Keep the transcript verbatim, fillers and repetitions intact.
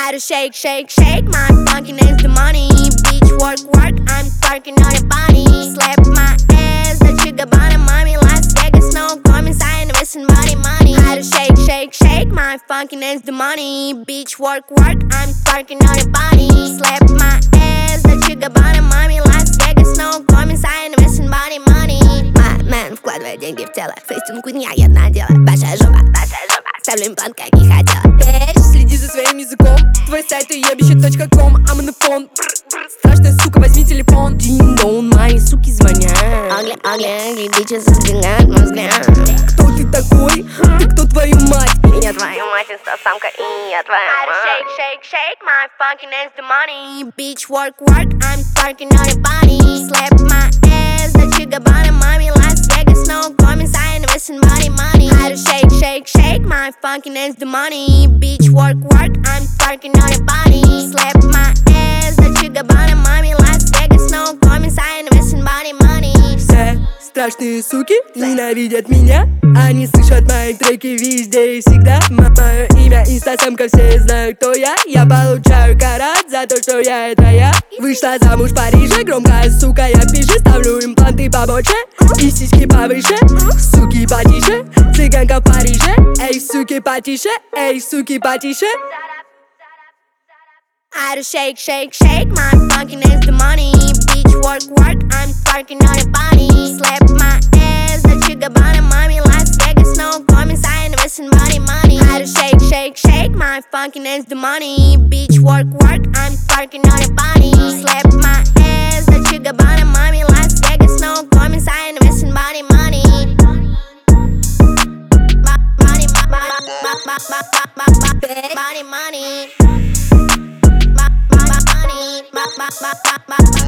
How to shake, shake, shake, my funkin' is the money. Bitch, work, work, I'm twerking on your body. Slap my ass, that you got bottom, mommy. Las Vegas, no comments, I ain't missing body money. How to shake, shake, shake, my funkin' is the money. Bitch, work, work, I'm twerking on your body. Slap my ass, that you got bottom, mommy. Las Vegas, no comments, I ain't missing body money. My man вкладывает деньги в тело, фейстинг не одна дело. Большая жопа, большая жопа, ставлю имплант, как и хотела. Bitch, следи за своим языком. Твой сайт уебище точка ком, I'm on the phone. Страшная сука, возьми телефон. Дин-дон, мои суки звонят. Ugly, ugly, ugly bitches сдвигают мой взгляд. Кто ты такой? Ты кто, твою мать? Я твою мать, инстасамка, и я твоя мать. Shake, shake, shake, my funkin' is the money. Bitch, work, work, I'm twerking on your body. Slap my ass, that you got bottom, mommy. Las Vegas, no comments, I ain't missing body money. How to shake, shake, shake, my funkin' is the money. Bitch, work, work, I'm twerking on your body. Slap my ass, that you got bottom, mommy. Las Vegas, no comments, I ain't missing body money. Все страшные суки ненавидят меня. Они слышат мои треки везде и всегда. Мое имя инстасамка, все знают, кто я. Я получаю карат за то, что я это я. Вышла замуж в Париже, громкая сука, я пишу. Ставлю импланты побольше и сиськи повыше. Суки потише, цыганка в Париже. Эй, суки потише, эй, суки потише. How to shake, shake, shake, my funkin' is the money. Bitch, work, work, I'm twerking on your body. Slap my ass, that you got bottom, mommy. Las Vegas, no comments, I ain't missing body money. How to shake, shake, shake, my funkin' is the money. Bitch, work, work, I'm twerking on your body. Slap my ass, that you got bottom, mommy. Las Vegas, no comments, I ain't missing body money. Body, body money. Money, money.